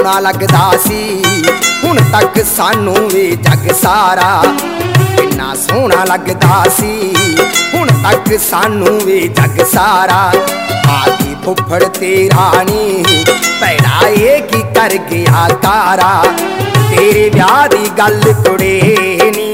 सोहना लगदा सी हुण तक सानू वे जग सारा। किन्ना सोहना लगदा सी हुण तक सानू वे जग सारा। आखी फुफड़ ते रानी भैड़ा ये की कर गया तारा। तेरे ब्याह दी गल कुड़े